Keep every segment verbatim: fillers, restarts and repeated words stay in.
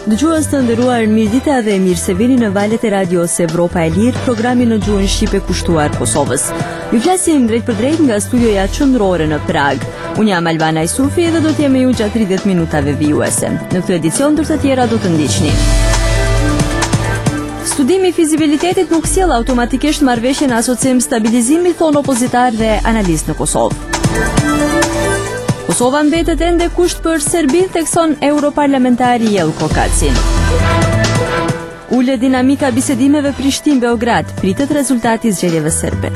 Dëgjues të nderuar, mirëdita dhe mirë se vini në valët e radios Evropa e Lirë, programin në gjuhën shqipe kushtuar Kosovës. Ju flasim drejt për drejt nga studioja qendrore në Prag. Unë jam Albana Isufi dhe do të jem me ju gjatë tridhjetë minutave vijuese. Në këtë edicion ndër të tjera do të ndiqni. Studimi i fizibilitetit nuk sjell automatikisht marrëveshjen asocim stabilizimi, thon opozitar dhe analist në Kosovë. Kosova mbetet ende kusht për Serbinë, thekson europarlamentari Jelko Kacin. Ule dinamika bisedimeve Prishtinë-Beograd, pritet rezultati i zgjedhjeve serbe.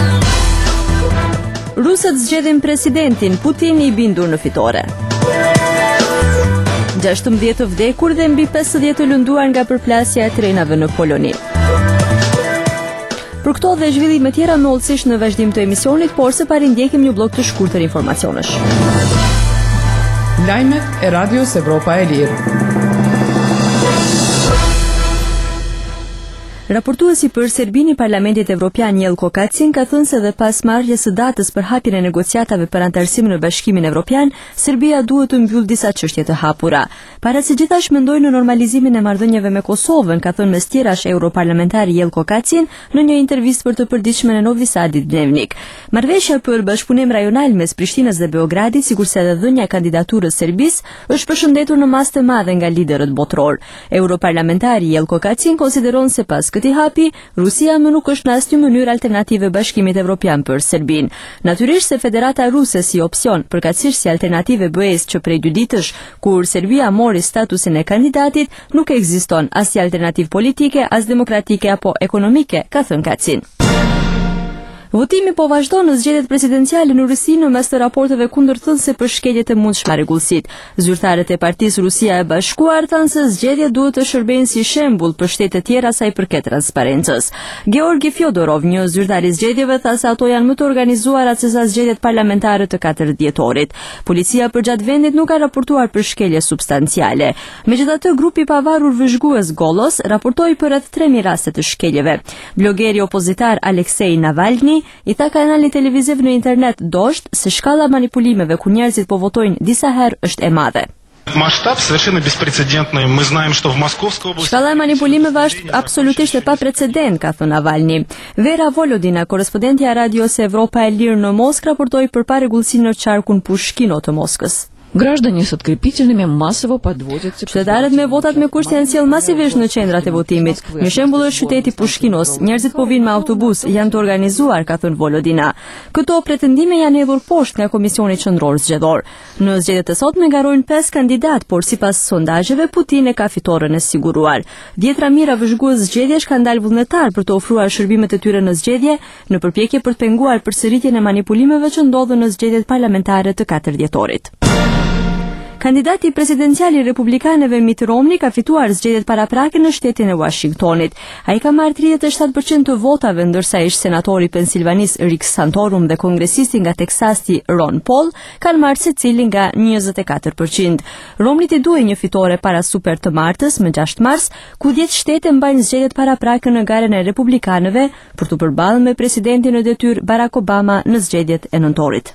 Rusët zgjedhin presidentin, Putin i bindur në fitore. gjashtëmbëdhjetë të vdekur dhe mbi pesëdhjetë të lënduar nga përplasja e trenave në Poloni. Për këto dhe zhvillime tjera mëllësish në vazhdim të emisionit, por së pari ndjekim një blok të shkurtër informacionesh. Lajmet e Radios Evropa e Lirë. Raportuesi për Serbinë i Parlamentit Evropian Jelko Kacin ka thënë se dhe pas marrjes së datës për hapjen e negociatave për antarësim në Bashkimin Evropian, Serbia duhet të mbyllë disa çështje të hapura. Para se gjithashtu mendojnë në normalizimin e marrëdhënieve me Kosovën, ka thënë mes tjerash europarlamentari Jelko Kacin në një intervistë për të përditshme në Novi Sadit Dnevnik. Marrëveshja për bashkëpunim rajonal mes Prishtinës dhe Beogradit, sikurse edhe dhënia e kandidaturës Serbisë, është përshëndetur në masë të madhe nga liderët botror. Europarlamentari Jelko Kacin konsideron se pas këtij hapi, Rusia më nuk është në asnjë mënyrë alternative Bashkimit Evropian për Serbinë. Natyrisht se Federata Ruse si opsion, përkatësisht si alternative B E-s që prej dy ditësh, kur Serbia mori statusin e kandidatit, nuk ekziston as si alternativë politike, as demokratike apo ekonomike, ka thënë Kacin. Votimi po vazhdon në zgjedhjet presidenciale në Rusi në mes të raporteve kundërthënëse për shkeljet e mundshme rregullsit. Zyrtarët e Partisë Rusia e Bashkuar thanë se zgjedhjet duhet të shërbejnë si shembull për shtete tjera sa i përket transparencës. Georgi Fjodorov, një zyrtar i zgjedhjeve, tha se ato janë më të organizuara se sa zgjedhjet parlamentare të katërt dhjetorit. Policia përgjatë vendit nuk ka raportuar për shkelje substanciale. Megjithatë, grupi i pavarur vëzhgues Golos raportoi për rreth tre mijë raste të shkeljeve. Blogeri opozitar Aleksej Navalny i tha kanalit televiziv në internet Dosht se shkalla manipulimeve ku njerëzit po votojnë disa herë është e madhe. Масштаб совершенно беспрецедентный. Мы знаем, что в Московской области... Shkalla e manipulimeve është absolutisht e paprecedent, ka thënë Navalny. Vera Volodina, korespondentja e Radios Evropa e Lirë në Moskë, raportoi për parregullsi në qarkun Pushkino të Moskës. Граждане с открепителями массово подводят. Qytetarët me votat me kusht janë sjell masivisht në qendrat e votimit. Një shembull është qyteti Pushkinos. Njerëzit po vinë me autobus, janë të organizuar, ka thënë Volodina. Këto pretendime janë hedhur poshtë nga Komisioni Qendror Zgjedhor. Në zgjedhjet e sotme ngarojnë pesë kandidat, por sipas sondazheve Putin e ka fitoren e siguruar. Dhjetra mijëra vëzhgues zgjedhjesh kanë dalë vullnetar për të ofruar shërbimet e tyre në zgjedhje, në përpjekje për të penguar përsëritjen e manipulimeve që ndodhen në zgjedhjet parlamentare të katërt dhjetorit. Kandidati presidencial i republikanëve Mitt Romney ka fituar zgjedhjet paraprake në shtetin e Washingtonit. Ai ka marrë tridhjetë e shtatë përqind të votave, ndërsa ish senatori i Pensilvanisë Rick Santorum dhe kongresisti nga Teksasi Ron Paul kanë marrë secili nga njëzet e katër përqind. Romney i duhej një fitore para super të martës më gjashtë mars, ku dhjetë shtete mbajnë zgjedhjet paraprake në garën e republikanëve për të përballur me presidentin në detyrë Barack Obama në zgjedhjet e nëntorit.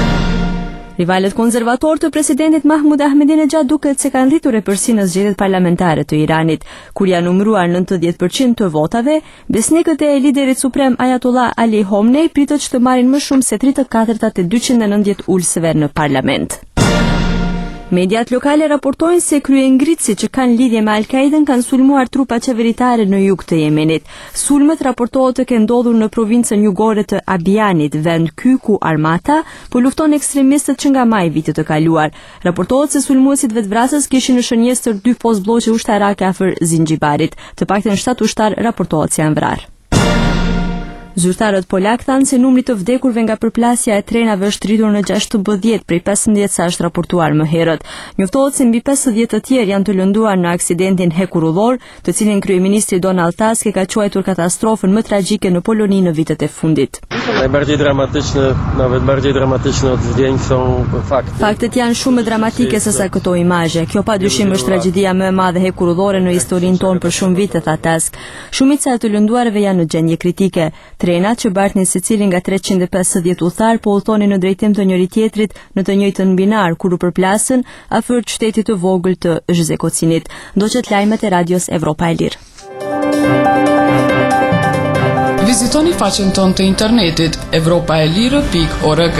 Rivalet konservator të presidentit Mahmud Ahmadinejad duket se kanë rritur epërsi në zgjedhjet parlamentare të Iranit, kur janë numëruar nëntëdhjetë përqind të votave. Besnikët e liderit suprem Ayatollah Ali Khamenei pritet që të marrin më shumë se tridhjetë e katërta të dyqind e nëntëdhjetë ulësve në parlament. Mediat lokale raportojnë se kryengritësit që kanë lidhje me Al-Qaiden kanë sulmuar trupa qeveritare në jug të Jemenit. Sulmet raportohet të kenë ndodhur në provincën jugore të Abianit, vend ky ku armata po lufton ekstremistët që nga maji vitit të kaluar. Raportohet se sulmuesit vetvrasës kishin në shënjestër dy postbllokë ushtarake afër Zinxhibarit. Të paktën shtatë ushtar raportohet se janë vrarë. Zyrtarët polak thanë se numri të vdekurve nga përplasja e trenave është rritur në gjashtëmbëdhjetë prej pesëmbëdhjetë sa është raportuar më herët. Njoftohet se mbi pesëdhjetë të tjerë janë të lënduar në aksidentin hekurullor, të cilin kryeministri Donald Tusk e ka quajtur katastrofën më tragjike në Poloni në vitet e fundit. Najbardziej dramatyczne, nawet bardziej dramatyczne od zdjęć są fakty. Faktet janë shumë më dramatike se sa këto imazhe. Kjo padyshim është tragjedia më e madhe hekurudhore në historinë tonë për shumë vite, tha Tusk. Shumica e të lënduarve janë në gjendje kritike. Trenat që bartnin secili nga treqind e pesëdhjetë udhëtar po udhtonin në drejtim të njëri tjetrit në të njëjtën binar kur u përplasën afër qytetit të vogël të Zhezhekocinit. Ndoqet lajmet e radios Evropa e Lirë. Vizitoni faqen tonë të internetit evropaelire pikë org.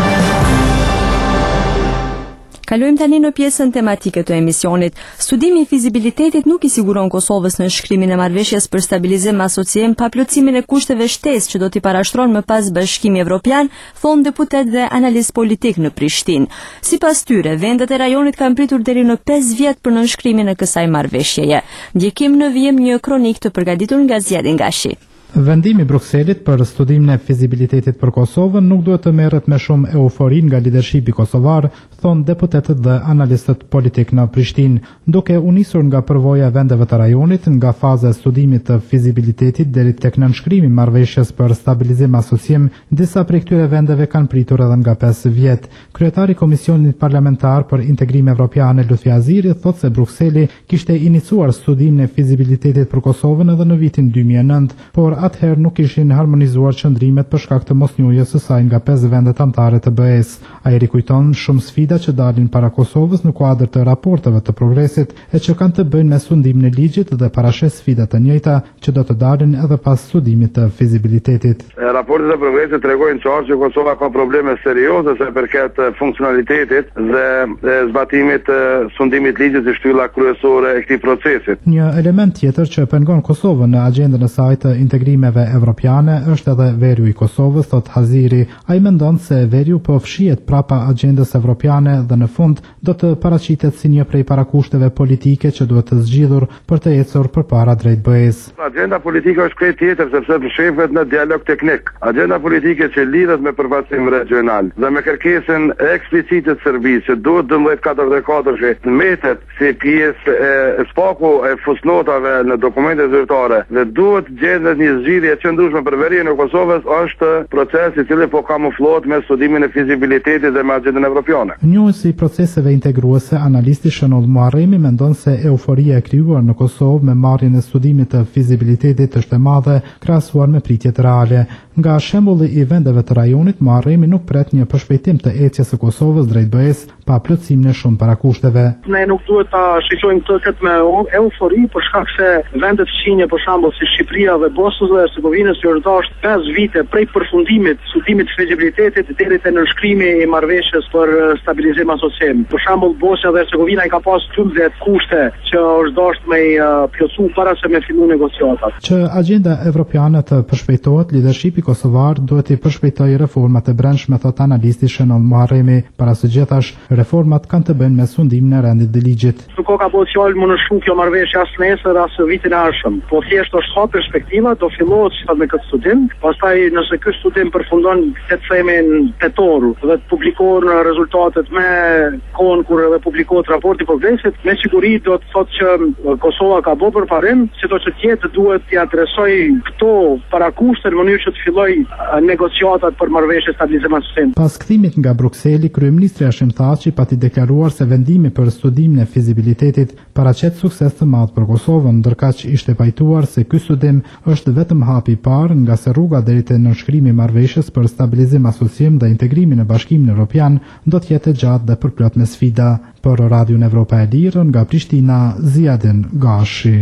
Kalojmë tani në pjesën tematike të emisionit. Studimi i fizibilitetit nuk i siguron Kosovës në shkrimin e marrëveshjes për stabilizim asociem pa plotësimin e kushteve shtesë që do t'i parashtron më pas Bashkimi Evropian, thonë deputet dhe analist politik në Prishtinë. Sipas tyre, vendet e rajonit kanë pritur deri në pesë vjet për nënshkrimin e kësaj marrëveshjeje. Ndjekim në vijim një kronik të përgatitur nga Zjadin Gashi. Vendimi i Brukselit për studimin e fizibilitetit për Kosovën nuk duhet të merret me shumë eufori nga lidershipi kosovar, thonë deputetët dhe analistët politik në Prishtinë, duke u nisur nga përvoja e vendeve të rajonit, nga faza e studimit të fizibilitetit deri tek nënshkrimi i marrëveshjes për stabilizim asociem. Disa prej këtyre vendeve kanë pritur edhe nga pesë vjet. Kryetari i Komisionit Parlamentar për Integrim Evropian Lutfi Aziri thotë se Brukseli kishte iniciuar studimin e fizibilitetit për Kosovën edhe në vitin dy mijë e nëntë, por atëherë nuk ishin harmonizuar qëndrimet për shkak të mosnjohjes së saj nga pesë vendet anëtare të B E-s. Ai rikujton shumë sfida që dalin para Kosovës në kuadër të raporteve të progresit e që kanë të bëjnë me sundimin e ligjit dhe parashes sfida të njëjta që do të dalin edhe pas studimit të fizibilitetit. Raportet e progresit tregojnë qartë që Kosova ka probleme serioze sa përket funksionalitetit dhe zbatimit të sundimit ligjit si shtylla kryesore e këtij procesi. Një element tjetër që pengon Kosovën në agjendën e saj të integrimeve evropiane është edhe veriu i Kosovës, thot Haziri. Ai mendon se veriu po fshihet prapa agjendës evropiane dhe në fund do të paraqitet si një prej parakushteve politike që duhet të zgjidhur për të ecur përpara drejt B E-s. Agjenda politike është krejt tjetër sepse fshehet në dialog teknik. Agjenda politike që lidhet me përfaqësim regional dhe me kërkesën eksplicite të Serbisë që duhet dymbëdhjetë katërdhjetë e katër të mbetet si pjesë e spaku e fusnotave në dokumentet zyrtare dhe duhet gjendet një zgjidhje e qëndrueshme për verinë e Kosovës është proces i cili po kamuflohet me studimin e fizibilitetit dhe me agjendën evropiane. Njohësi i proceseve integruese, analisti Shënoll Muharremi mendon se euforia e krijuar në Kosovë me marrjen e studimit të fizibilitetit është e madhe krahasuar me pritjet reale. Nga shembulli i vendeve të rajonit, Muharremi nuk pret një përshpejtim të ecjes së Kosovës drejt B E-s pa plotësimin e shumë parakushteve. Ne nuk duhet ta shiqojmë këtë me eufori për shkak se vendet fqinje për shembull si Shqipëria dhe Bosnës dhe Hercegovinës që është dashur pesë vite prej përfundimit studimit të fizibilitetit deri te nënshkrimi i marrëveshjes për stabilizim asociem. Për shembull Bosnia dhe Hercegovina i ka pas dymbëdhjetë kushte që është dashur me plotësu para se me fillu negociatat. Që agjenda evropiane të përshpejtohet, lidershipi kosovar duhet të përshpejtojë reformat e brendshme, thot analisti Shënoll Muharremi. Para së gjithash, reformat kanë të bëjnë me sundimin e rendit të ligjit. Nuk ka bëu fjalë më në shumë kjo marrëveshje as nesër as vitin e ardhshëm. Po thjesht është hap perspektiva, do fillohet si me këtë studim. Pastaj nëse ky studim përfundon le të themi në tetor dhe të publikohen rezultatet me kohën kur edhe publikohet raporti i progresit, me siguri do të thotë që Kosova ka bërë përparim, sidoqë që tjetë duhet t'i adresoj këto parakushte në mënyrë që të filloj negociatat për marrëveshje stabilizim asociem. Pas kthimit nga Brukseli, kryeministri Hashim Thaçi pati deklaruar se vendimi për studimin e fizibilitetit paraqet sukses të madh për Kosovën, ndërkaq ishte pajtuar se ky studim është vetëm hapi i parë, nga se rruga deri te nënshkrimi i marrëveshjes për stabilizim asociem dhe integrimin në Bashkimin Evropian do të jetë gjatë dhe përplot me sfida. Për Radion Evropa e Lirë, nga Prishtina, Zjadin Gashi.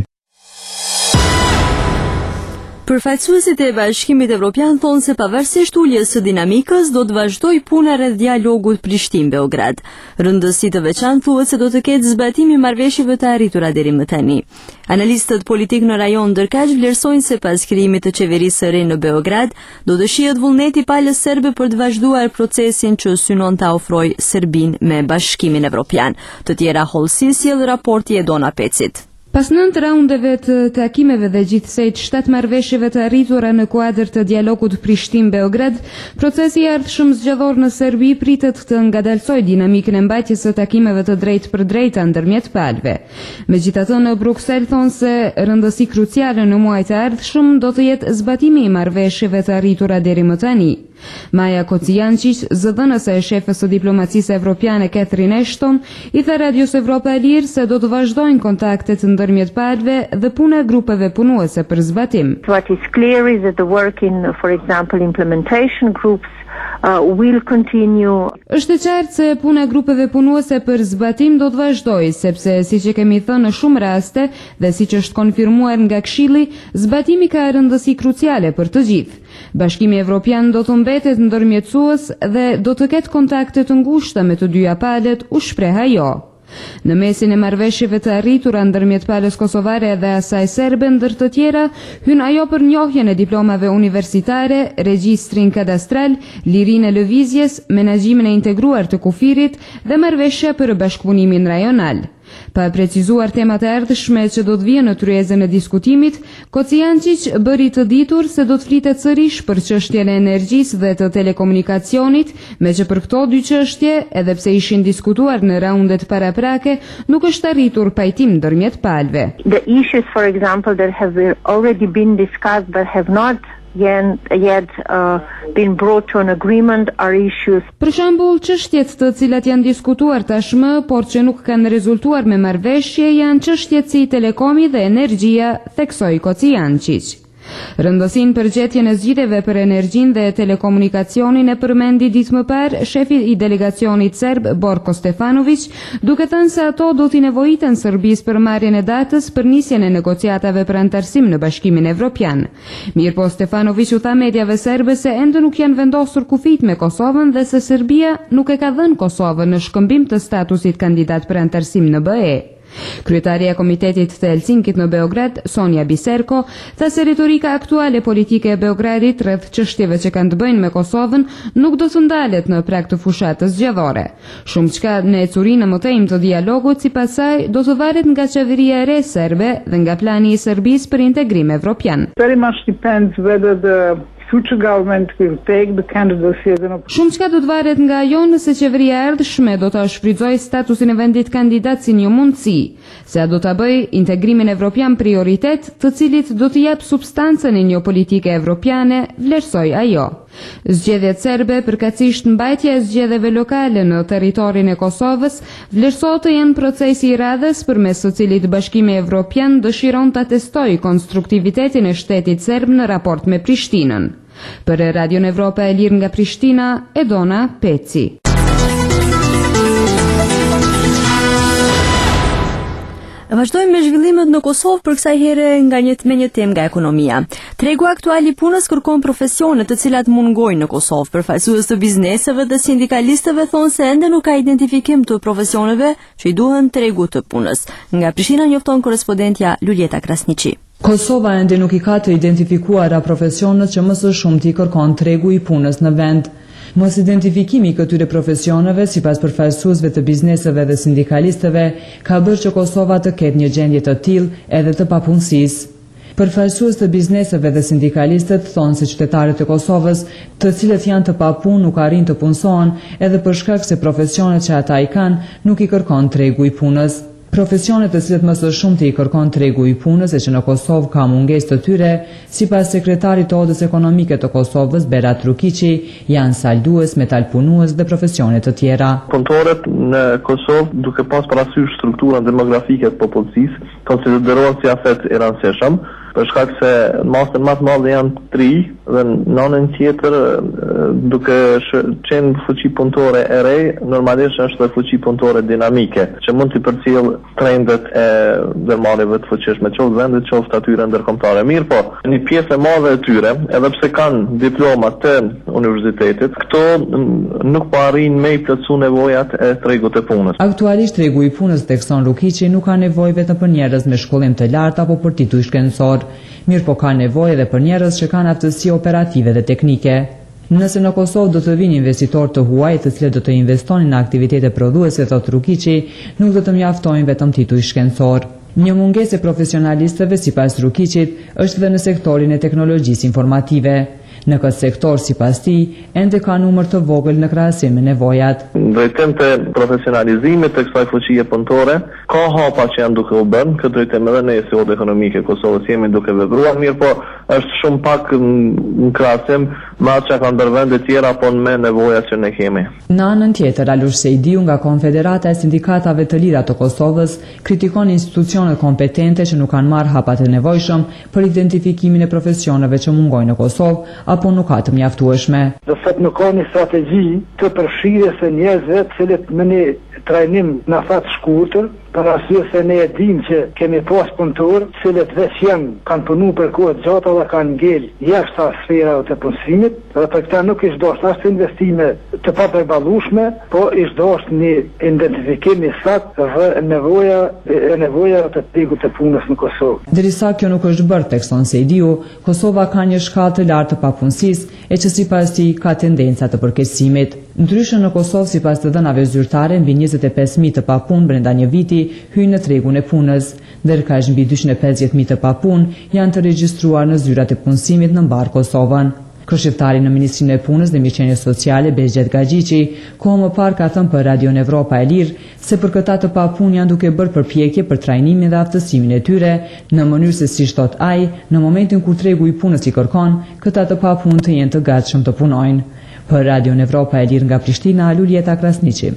Përfaqësuesit e Bashkimit Evropian thonë se pavarësisht uljes së dinamikës do të vazhdojë puna rreth dialogut Prishtinë-Beograd. Rëndësi të veçantë thuhet se do të ketë zbatimi i marrëveshjeve të arritura deri më tani. Analistët politik në rajon ndërkaq vlerësojnë se pas krijimit të qeverisë së re në Beograd, do të shihet vullneti i palës serbe për të vazhduar procesin që synon ta ofrojë Serbinë me Bashkimin Evropian. Të tjera hollësi sjell raporti e Dona Pecit. Pas nëntë raundeve të takimeve dhe gjithsej të shtatë marrëveshjeve të arritura në kuadër të dialogut Prishtinë-Beograd, procesi i ardhshëm zgjedhor në Serbi pritet të ngadalsojë dinamikën e mbajtjes së takimeve të drejtë për drejta ndërmjet palëve. Megjithatë, në Bruksel thonë se rëndësi kruciale në muajt e ardhshëm do të jetë zbatimi i marrëveshjeve të arritura deri më tani. Maja Kocijancic, zëdhënëse e shefës së diplomacisë evropiane Catherine Ashton, i tha Radios Evropa e Lirë se do të vazhdojnë kontaktet ndërmjet palëve dhe puna e grupeve punuese për zbatim. What is clear is that the work in, for example, implementation groups Uh, will continue. Është e qartë se puna e grupeve punuese për zbatim do të vazhdojë, sepse siç e kemi thënë në shumë raste dhe siç është konfirmuar nga Këshilli, zbatimi ka rëndësi kruciale për të gjithë. Bashkimi Evropian do të mbetet ndërmjetësues dhe do të ketë kontakte të ngushta me të dyja palët, u shpreh ajo. Në mesin e marrëveshjeve të arritura ndërmjet palës kosovare dhe asaj serbe, ndër të tjera, hyn ajo për njohjen e diplomave universitare, regjistrin kadastral, lirinë e lëvizjes, menaxhimin e integruar të kufirit dhe marrëveshja për bashkëpunimin rajonal. Pa precizuar temat e ardhshme që do të vijnë në tryezën e diskutimit, Kocijancic bëri të ditur se do të flitet sërish për çështjen e energjisë dhe të telekomunikacionit, me që për këto dy çështje, edhe pse ishin diskutuar në raundet paraprake, nuk është arritur pajtim ndërmjet palëve. The issues, for example, that have already been discussed but have not yet uh, been brought to an agreement are issues. Për shembull, çështjet të cilat janë diskutuar tashmë, por që nuk kanë rezultuar me marrëveshje, janë çështjet si telekomi dhe energjia, theksoi Kocijancic. Rëndësinë për gjetjen e zgjidhjeve për energjinë dhe telekomunikacionin e përmendi ditë më parë shefi i delegacionit serb Borko Stefanović, duke thënë se ato do t'i nevojiten Serbisë për marrjen e datës për nisjen e negociatave për antarësim në Bashkimin Evropian. Mirpo Stefanović u tha mediave serbe se ende nuk janë vendosur kufijt me Kosovën dhe se Serbia nuk e ka dhënë Kosovën në shkëmbim të statusit kandidat për antarësim në B E. Kryetaria e Komitetit të Helsinkit në Beograd, Sonja Biserko, tha se retorika aktuale politike e Beogradit rreth çështjeve që kanë të bëjnë me Kosovën nuk do të ndalet në prag të fushatës zgjedhore. Shumë çka në ecurinë e mëtejmë të dialogut sipas saj do të varet nga qeveria e re serbe dhe nga plani i Serbisë për integrim evropian. Very much depends whether the future government will take the candidacy as an option. Shumë çka do të varet nga ajo nëse qeveria e ardhshme do ta shfrytëzojë statusin e vendit kandidat si një mundësi, se a do ta bëjë integrimin evropian prioritet, të cilit do të jap substancën e një politike evropiane, vlerësoi ajo. Zgjedhjet serbe, përkatësisht mbajtja e zgjedhjeve lokale në territorin e Kosovës, vlerësohet të jenë procesi i radhës përmes së cilit Bashkimi Evropian dëshiron ta testojë konstruktivitetin e shtetit serb në raport me Prishtinën. Për Radion Evropa e Lirë nga Prishtina, Edona Peci. Vazhdojmë me zhvillimet në Kosovë, për kësaj here nga një me një temë nga ekonomia. Tregu aktual i punës kërkon profesione të cilat mungojnë në Kosovë. Përfaqësues të bizneseve dhe sindikalistëve thonë se ende nuk ka identifikim të profesioneve që i duhen tregu të punës. Nga Prishtina njofton korrespondentja Luljeta Krasniqi. Kosova ende nuk i ka të identifikuara profesionet që më së shumti kërkon tregu i punës në vend. Mos identifikimi këtyre profesioneve, sipas përfaqësuesve të bizneseve dhe sindikalistëve, ka bërë që Kosova të ketë një gjendje të tillë edhe të papunësisë. Përfaqësues të bizneseve dhe sindikalistët thonë se qytetarët e Kosovës, të cilët janë të papunë, nuk arrin të punësohen, edhe për shkak se profesionet që ata i kanë nuk i kërkon tregu i punës. Profesionet të cilët më së shumti i kërkon tregu i punës e që në Kosovë ka mungesë të tyre, sipas sekretarit të Odës Ekonomike të Kosovës, Berat Rukiqi, janë saldues, metalpunues dhe profesione të tjera. Punëtorët në Kosovë, duke pas parasysh strukturën demografike të popullsisë, konsiderohen si afet i rëndësishëm, për shkak se masën më të madhe janë tri dhe në anën tjetër, duke qenë fuqi punëtore e re, normalisht është dhe fuqi punëtore dinamike, që mund të përcjell trendet e ndërmarrjeve të fuqishme qoftë vendit, qoftë atyre ndërkombëtare. Mirë po, një pjesë e madhe e tyre, edhe pse kanë diploma të universitetit, këto nuk po arrin me i plotësu nevojat e tregut të punës. Aktualisht tregu i punës, thekson Rukiqi, nuk ka nevojë vetëm për njerëz me shkollim të lartë apo për titull shkencor, mirë po ka nevojë edhe për njerëz që kanë aftësi operative dhe teknike. Nëse në Kosovë do të vinë investitor të huaj të cilët do të investonin në aktivitete prodhuese, thot Rukiqi, nuk do të mjaftojnë vetëm titull shkencor. Një mungesë e profesionalistëve sipas Rukiqit është dhe në sektorin e teknologjisë informative. Në këtë sektor, sipas tij, ende ka numër të vogël në krahasim me nevojat. Drejtim të profesionalizimit të kësaj fuqie punëtore, ka hapa që janë duke u bërë, këtë drejtim edhe ne si Odë Ekonomike e Kosovës jemi duke vepruar, mirë po është shumë pak në krahasim me atë që ka ndër vende tjera, po me nevojat që ne kemi. Në anën tjetër, Alush Sejdiu nga Konfederata e Sindikatave të Lira të Kosovës kritikon institucionet kompetente që nuk kanë marrë hapat e nevojshëm për identifikimin e profesioneve që mungojnë në Kosovë apo nuk ka të mjaftueshme. Do thot nuk ka një strategji të përfshirjes së njerëzve të cilët me një trajnim në fat shkurtër, për arsye se ne e dim që kemi pas punëtorë të cilët veç janë kanë punu për kohë të gjata dhe kanë ngel jashtë sferave të punësimit, dhe për këta nuk ishtë dosht ashtë investime të papërballueshme, po ishtë dosht një identifikim i saktë dhe nevoja e nevoja të tegu të punës në Kosovë. Derisa kjo nuk është bërë, tekson Sejdiu, Kosova ka një shkallë të lartë të papunësisë e që sipas tij ka tendenca të përkeqësimit. Ndryshe në Kosovë, sipas të dhënave zyrtare, mbi njëzet e pesë mijë të papunë brenda një viti hyjnë në tregun e punës, ndërkaq mbi dyqind e pesëdhjetë mijë të papunë janë të regjistruar në zyrat e punësimit në mbar Kosovën. Kërshëftari në Ministrinë e Punës dhe Mirëqenies Sociale Behgjet Gaxhiçi kohë më parë ka thënë për Radion Evropa e Lirë se për këta të papunë janë duke bërë përpjekje për trajnimin dhe aftësimin e tyre, në mënyrë se siç thot ai, në momentin kur tregu i punës i kërkon, këta të papunë të jenë të gatshëm të punojnë. Për Radion Evropa e Lirë nga Prishtina, Luljeta Krasniqi.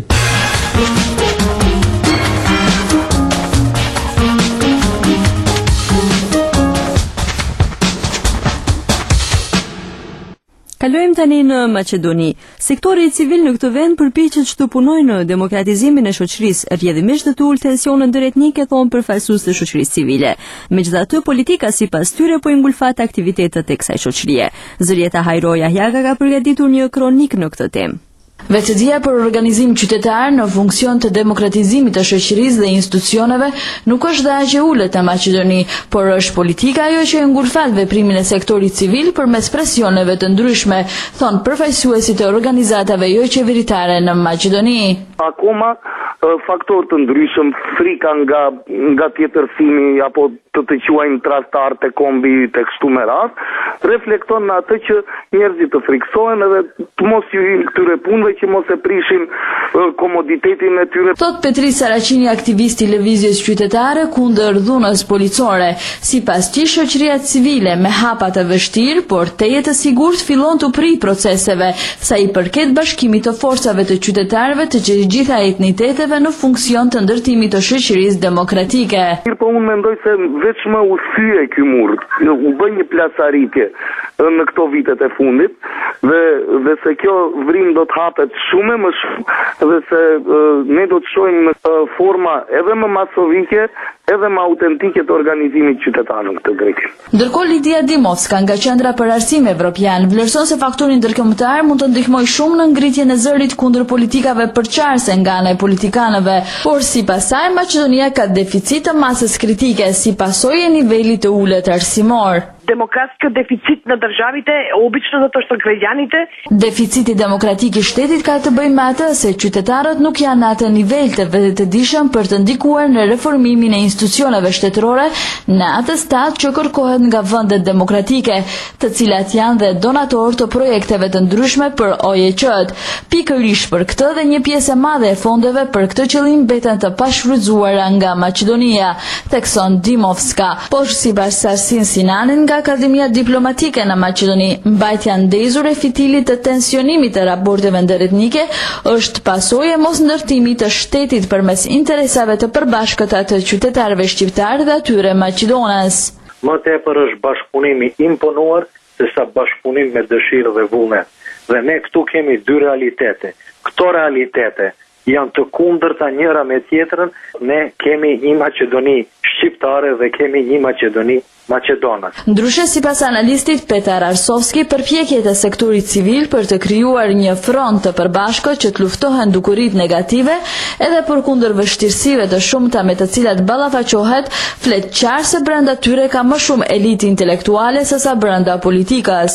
Kalojmë tani në Maqedoni. Sektori civil në këtë vend përpiqet që të punojë në demokratizimin e shoqërisë, rrjedhimisht të ulë tensionë ndëretnike, thonë përfaqësues të shoqërisë civile. Megjithatë, politika sipas tyre po i ngulfat aktivitetet e kësaj shoqërie. Zërieta Hajroja Jaga ka përgatitur një kronik në këtë temë. Vetëdia për organizim qytetar në funksion të demokratizimit të shoqërisë dhe institucioneve nuk është dhe aq e ulët në Maqedoni, por është politika ajo që e ngulfat veprimin e sektorit civil përmes presioneve të ndryshme, thonë përfaqësuesit të organizatave jo qeveritare në Maqedoni. Akoma faktor të ndryshëm, frika nga nga tjetërsimi apo të të quajmë tradhtar të kombi të kështu me rast, reflekton në atë që njerëzit të friksohen edhe të mos ju hinë këtyre punëve që mos e prishin komoditetin e tyre. Thot Petri Saraqini, aktivisti i lëvizjes qytetare kundër dhunës policore. Sipas tij, shoqëria civile me hapa të vështirë, por teje të sigurt fillon të prij proceseve, sa i përket bashkimit të forcave të qytetarëve të gjitha etniteteve në funksion të ndërtimit të shoqërisë demokratike. Po unë mendoj se veç më u thye ky mur, u bë një plasaritje në këto vitet e fundit dhe dhe se kjo vrim do të hapet shumë më shumë dhe se uh, ne do të shohim në uh, forma edhe më masovike edhe më autentike të organizimit qytetar në këtë drejtim. Ndërkohë Lidia Dimovska nga Qendra për Arsim Evropian vlerëson se faktori ndërkombëtar mund të ndihmojë shumë në ngritjen e zërit kundër politikave përqarse nga ana e politikanëve, por sipas saj Maqedonia ka deficit të masës kritike si pasojë e nivelit të ulët arsimor. Demokratskë deficit në državite, obično do të është građanite. Deficiti demokratik i shtetit ka të bëjë me atë se qytetarët nuk janë atë nivel të vetëdijshëm për të ndikuar në reformimin e institucioneve shtetërore në atë stat që kërkohet nga vendet demokratike, të cilat janë dhe donator të projekteve të ndryshme për O E C-t. Pikërisht për këtë dhe një pjesë e madhe e fondeve për këtë qëllim mbeten të pashfrytzuara nga Maqedonia, thekson Dimovska. Por sipas Sarsin Sinanin nga Akademia Diplomatike në Maqedoni, mbajtja ndezur e fitilit të tensionimit të raporteve ndëretnike është pasojë e mos ndërtimit të shtetit përmes interesave të përbashkëta të qytetarëve shqiptar dhe atyre maqedonës. Më tepër është bashkëpunimi imponuar se sa bashkëpunim me dëshirë dhe vullnet. Dhe ne këtu kemi dy realitete. Këto realitete janë të kundërta njëra me tjetrën. Ne kemi një Maqedoni shqiptare dhe kemi një Maqedoni Maqedonas. Ndryshe, sipas analistit Petar Arsovski, përpjekjet e sektorit civil për të krijuar një front të përbashkët që të luftohen dukuritë negative edhe përkundër vështirësive të shumta me të cilat ballafaqohet, flet qartë se brenda tyre ka më shumë elitë intelektuale sesa brenda politikës.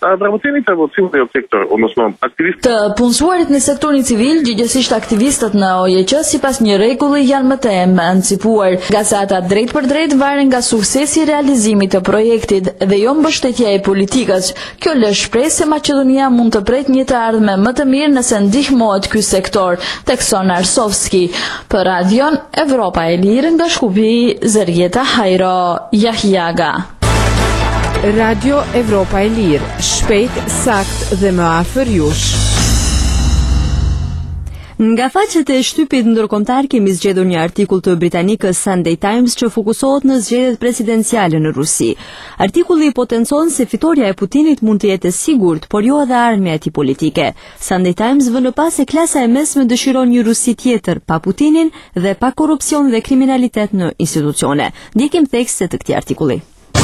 работените во цивилниот сектор, односно активисти. Të punësuarit në sektorin civil, gjithësisht aktivistët në O J Q sipas një rregulli janë më të emancipuar, nga sa ata drejt për drejt varen nga suksesi i realizimit të projektit dhe jo mbështetja e politikës. Kjo lë shpresë se Maqedonia mund të pret një të ardhme më të mirë nëse ndihmohet ky sektor, thekson Arsovski. Për Radion Evropa e Lirë nga Shkupi, Zerjeta Hajro, Jahjaga. Radio Evropa e Lirë, shpejt, sakt dhe më afër jush. Nga faqet e shtypit ndërkombëtar kemi zgjedhur një artikull të britanikës Sunday Times që fokusohet në zgjedhjet presidenciale në Rusi. Artikulli potencon se fitoria e Putinit mund të jetë e sigurt, por jo edhe ardhmja e tij politike. Sunday Times vën në pas se klasa e mesme dëshiron një Rusi tjetër, pa Putinin dhe pa korrupsion dhe kriminalitet në institucione. Ndjekim tekstet të këtij artikulli.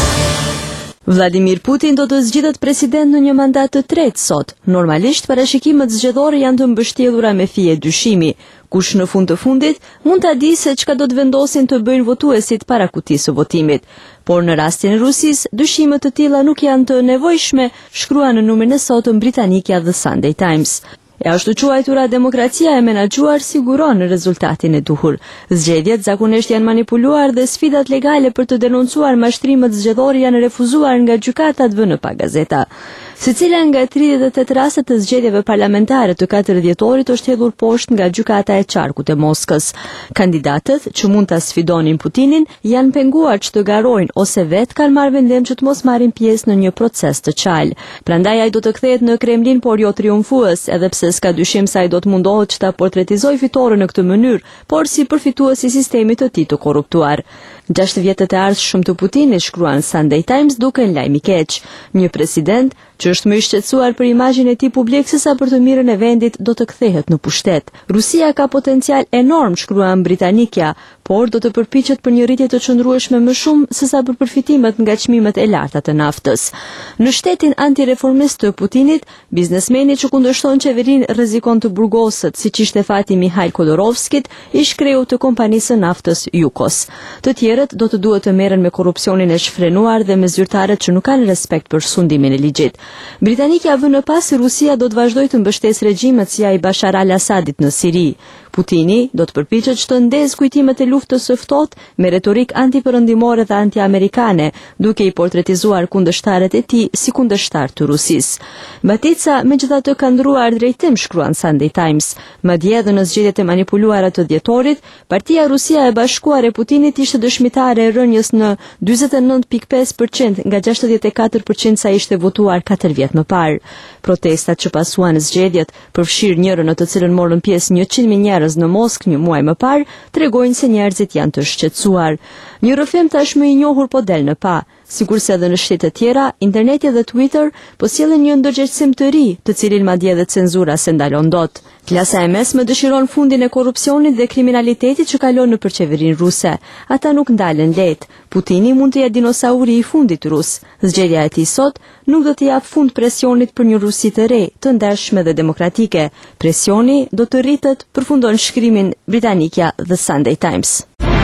Vladimir Putin do të zgjidhet president në një mandat të tretë sot. Normalisht, parashikimet zgjedhore janë të mbështjellura me fije dyshimi. Kush në fund të fundit mund ta di se çka do të vendosin të bëjnë votuesit para kutisë së votimit. Por në rastin e Rusisë, dyshime të tilla nuk janë të nevojshme, shkrua në numrin e sotëm britanikja The Sunday Times. E ashtu quajtura demokracia e menaxhuar siguron rezultatin e duhur. Zgjedhjet zakonisht janë manipuluar dhe sfidat legale për të denoncuar mashtrimet zgjedhore janë refuzuar nga gjykatat vënë pa gazeta. Secila nga tridhjetë e tetë rastet të zgjedhjeve parlamentare të katër dhjetorit është hedhur poshtë nga gjykata e qarkut e Moskës. Kandidatët që mund ta sfidonin Putinin janë penguar që të garojnë ose vetë kanë marrë vendim që të mos marrin pjesë në një proces të qal. Prandaj ai do të kthehet në Kremlin, por jo triumfues, edhe pse s'ka dyshim se ai do të mundohet që ta portretizojë fitoren në këtë mënyrë, por si përfitues i sistemit të tij të korruptuar. Gjashtë vjetët e ardhshëm të Putinit, shkruan Sunday Times, duken lajm i keq. Një president që është më i shqetësuar për imazhin e tij publik sesa për të mirën e vendit do të kthehet në pushtet. Rusia ka potencial enorm, shkruan britanikja, por do të përpiqet për një rritje të qëndrueshme më shumë sesa për përfitimet nga çmimet e larta të naftës. Në shtetin antireformist të Putinit, biznesmeni që kundërshton qeverinë rrezikon të burgosët, siç ishte fati Mihail Khodorovskit, ish kreu të kompanisë së naftës Yukos. Të tjerët do të duhet të merren me korrupsionin e shfrenuar dhe me zyrtarët që nuk kanë respekt për sundimin e ligjit. Britanikja vën në pas se Rusia do të vazhdojë të mbështesë regjimet si ai Bashar al-Assadit në Siri. Putini do të përpiqet që të ndezë kujtimet e luftës së ftohtë me retorikë antipërëndimore dhe antiamerikane, duke i portretizuar kundërshtarët e tij si kundërshtar të Rusisë. Batica megjithatë ka ndruar drejtim, shkruan Sunday Times. Madje edhe në zgjedhjet e manipuluara të dhjetorit, Partia Rusia e Bashkuar e Putinit ishte dëshmitare e rënjes në dyzet e nëntë pikë pesë përqind nga gjashtëdhjetë e katër përqind sa ishte votuar katër vjet më parë. Protestat që pasuan zgjedhjet, përfshirë njërën në të cilën morën pjesë njëqind mijë njerëz në Moskë një muaj më parë, tregojnë se njerëzit janë të shqetësuar. Një rrëfim tashmë i njohur po del në pa. Sikurse edhe në shtete tjera, interneti dhe Twitter po sjellin një ndërgjegjësim të ri, të cilin madje edhe cenzura se ndalon dot. Klasa e mesme dëshiron fundin e korrupsionit dhe kriminalitetit që kalon nëpër qeverinë ruse. Ata nuk ndalen lehtë. Putini mund të jetë dinosauri i fundit rus. Zgjedhja e tij sot nuk do të jap fund presionit për një Rusi të re, të ndershme dhe demokratike. Presioni do të rritet, përfundon shkrimin britanikja The Sunday Times.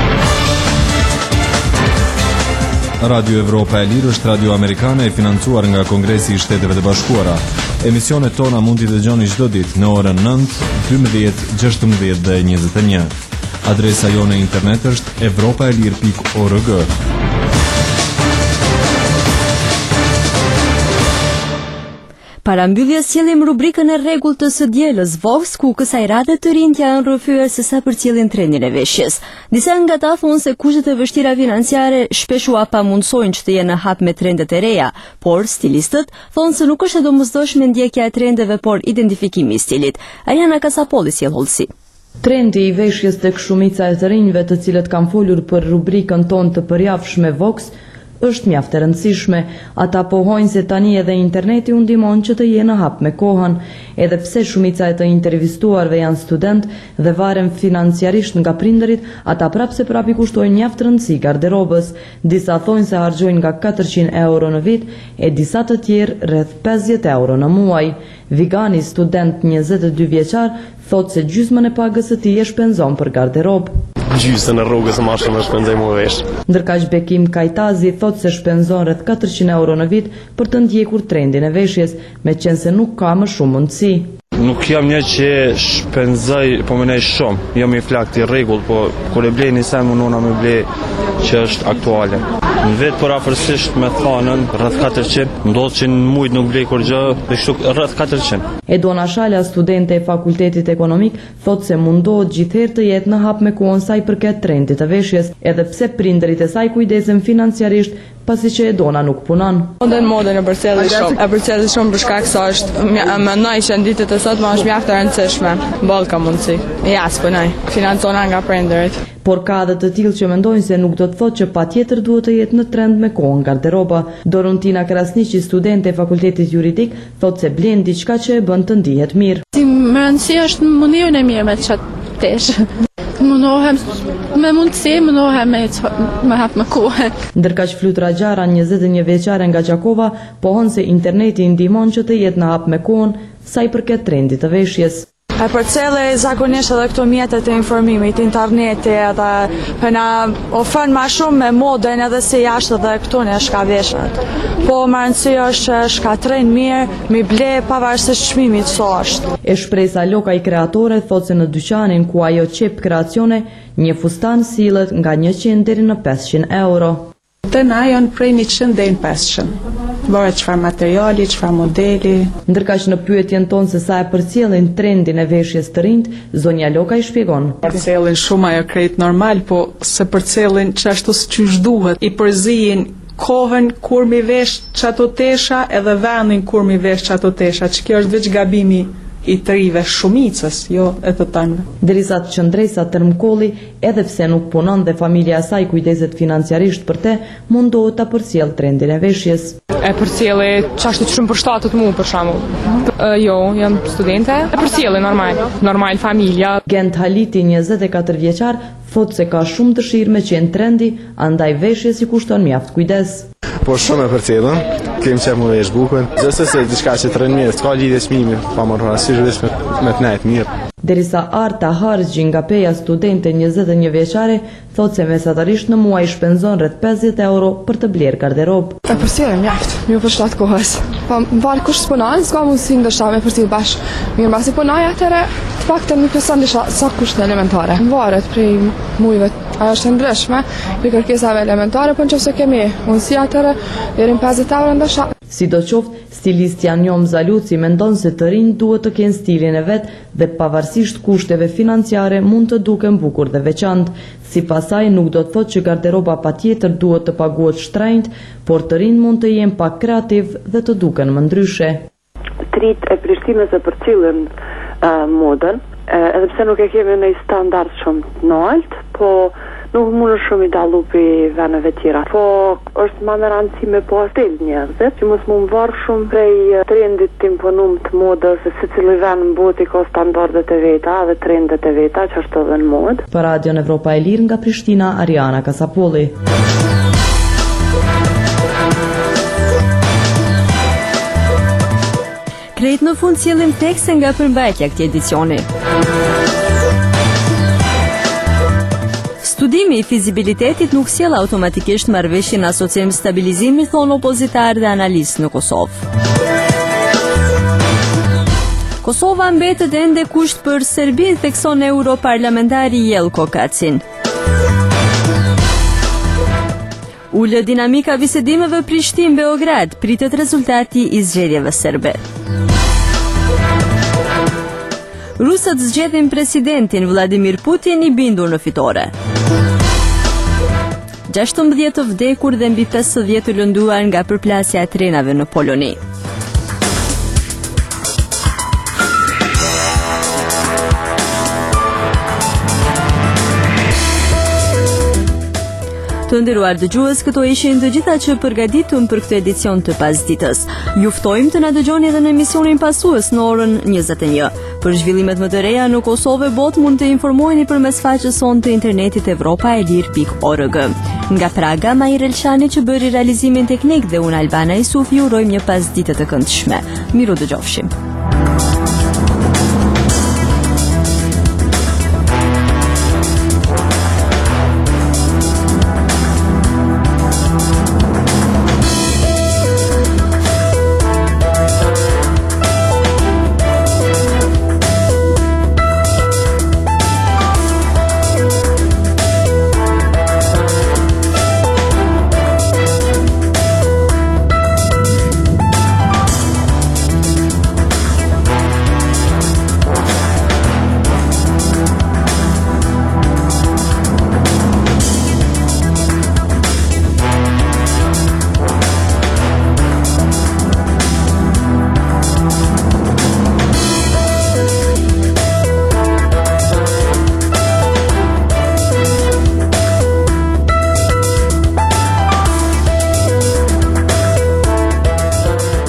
Radio Evropa e Lirë është radio amerikane e financuar nga Kongresi i Shteteve të Bashkuara. Emisionet tona mund t'i dëgjoni çdo ditë në orën nëntë, dymbëdhjetë, gjashtëmbëdhjetë dhe njëzet e një. Adresa jone internet është evropaelir pikë org. Para mbylljes sjellim rubrikën e rregullt të së dielës Vox, ku kësaj rade të rinjt janë rrëfyer se sa përcjellin trendin e veshjes. Disa nga ta thonë se kushtet e vështira financiare shpesh u pamundsojnë që të jenë në hap me trendet e reja, por stilistët thonë se nuk është e domosdoshme ndjekja e trendeve, por identifikimi i stilit. Ariana Kasapolli sjell hollësi. Trendi i veshjes tek shumica e të rinjve të cilët kanë folur për rubrikën tonë të përjavshme Vox është mjaft e rëndësishme. Ata pohojnë se tani edhe interneti u ndihmon që të jenë në hap me kohën, edhe pse shumica e të intervistuarve janë student dhe varen financiarisht nga prindërit, ata prapse prapi kushtojnë mjaft rëndësi garderobës. Disa thonë se harxojnë nga katërqind euro në vit e disa të tjerë rreth pesëdhjetë euro në muaj. Vigani, student njëzet e dy vjeçar, thotë se gjysmën e pagës së tij e shpenzon për garderobë. gjysën e rrugës më shumë shpenzoj më vesh. Ndërkaq Bekim Kajtazi thot se shpenzon rreth katërqind euro në vit për të ndjekur trendin e veshjes, me qenë se nuk ka më shumë mundësi. Nuk jam një që shpenzoj, po më nej shumë, jam i flakti rregull, po kur e blej një sen më nuna me blej që është aktuale. Në vetë për afërsisht me thanën, rreth katërqind, ndodhë që në mujt nuk blej kur gjë, dhe shtu rreth katërqind. Edona Shala, studente e Fakultetit Ekonomik, thot se mundohet gjithherë të jetë në hap me kohën saj përket trendit të veshjes, edhe pse prindërit e saj kujdesen financiarisht, pasi që Edona nuk punon. Modën modën e përcjelli shumë. E përcjelli shumë për shkak se është mendoj që në ditët e sotme është mjaft e rëndësishme. Boll ka mundësi. Ja, s'punoj. Financona nga prindërit. Por ka edhe të tillë që mendojnë se nuk do të thotë që patjetër duhet të jetë në trend me kohën garderoba. Dorontina Krasniqi, studente e Fakultetit Juridik, thotë se blen diçka që e bën të ndihet mirë. Si më rëndësi është mundimin e mirë me çat tesh. Mundohem me mundësi, mundohem me me hap me kohë. Ndërkaq Flutra Gjara, njëzet e një vjeçare nga Gjakova, pohon se interneti ndihmon që të jetë në hap me kohën sa i përket trendit të veshjes. E përcjellë zakonisht edhe këto mjetet e informimit, interneti edhe për na ofron më shumë me modën edhe si jashtë edhe këtu në shka veshët. Po më rëndësi është që shka trend mirë, mi ble pavarësisht çmimit sa është. E shpresa Loka i kreatore thotë se në dyqanin ku ajo qep kreacione, një fustan sillet nga njëqind deri në pesëqind euro. Të na janë prej njëqind deri në pesëqind. Varet çfarë materiali, çfarë modeli. Ndërkaq në pyetjen tonë se sa e përcjellin trendin e veshjes të rinjt, zonja Loka i shpjegon. Përcjellin shumë ajo krejt normal, po se përcjellin çashtu siç duhet. I përzijin kohën kur mi vesh çato tesha edhe vendin kur mi vesh çato tesha. Që kjo është veç gabimi i të rive shumicës, jo e të tanëve. Derisa të qëndresa Tërmkolli, edhe pse nuk punon dhe familja e saj kujdeset financiarisht për te, mundohet ta përcjell trendin e veshjes. E përcjellë çashtu që shumë për shtatët mu për shembull. Jo, jam studente. E përcjellë normal, normal familja. Gent Haliti, njëzet e katër vjeçar, thot se ka shumë dëshirë me qenë trendi, andaj veshjes i kushton mjaft kujdes. Po shumë e përcjellën, kem që më vesh bukën. Zëse se diçka që të rënë mirë, s'ka lidhje çmimi, pa më rëndësish vetëm me, me të nejtë mirë. Derisa Arta Harxhi nga Peja, studente njëzet e një vjeçare, thot se mesatarisht në muaj shpenzon rreth pesëdhjetë euro për të blerë garderob. E përcjellë mjaft, mirë për shtatë kohës. Po mbar kush punon, s'ka mundësi ndoshta me përcjell bash. Mirë mbasi punoj atëre, të paktën nuk pëson disha sa kushte elementare. Varet prej mujve. Ajo është ndryshme, për kërkesave elementare, po nëse kemi mundësi atëre deri në pesëdhjetë euro ndoshta. Sidoqoftë, stilisti Anjom Zaluci mendon se të rinj duhet të kenë stilin e vet dhe pavarësisht kushteve financiare mund të duken bukur dhe veçantë. Sipas saj nuk do të thotë që garderoba patjetër duhet të paguhet shtrenjtë, por të rinj mund të jenë pak kreativ dhe të duken më ndryshe. Trit e Prishtinës e përcjellin uh, modën, edhe pse nuk e kemi në standard shumë të lartë, po nuk mund shumë i dallu për veneve tjera. Po është më me rëndësi me po stil njerëzit, që mos mund varë shumë prej trendit të imponum të modës, se si cili ven në botë ka standardet e veta dhe trendet e veta që është edhe në modë. Për Radion Evropa e Lirë nga Prishtina, Ariana Kasapolli. Krejt në fund sjellim tekste nga përmbajtja këtij edicioni. Studimi i fizibilitetit nuk sjell automatikisht marrëveshjen asocim stabilizimi, thonë opozitarë dhe analistë në Kosovë. Kosova mbetet ende kusht për Serbinë, thekson europarlamentari Jelko Kacin. Ullë dinamika bisedimeve Prishtinë-Beograd, pritet rezultati i zgjedhjeve serbe. Rusët zgjedhin presidentin Vladimir Putin i bindur në fitore. gjashtëmbëdhjetë të vdekur dhe mbi pesëdhjetë të lënduar nga përplasja e trenave në Poloni. Të nderuar dëgjues, këto ishin të gjitha që përgatitëm për këtë edicion të pasditës. Ju ftojmë të na dëgjoni edhe në emisionin pasues në orën njëzet e një. Për zhvillimet më të reja në Kosovë e botë mund të informoheni përmes faqes sonë të internetit evropa e lir pikë org. Nga Praga, Mahir Elshani që bëri realizimin teknik dhe unë Albana Isuf ju urojmë një pasditë të këndshme. Miru dëgjofshim.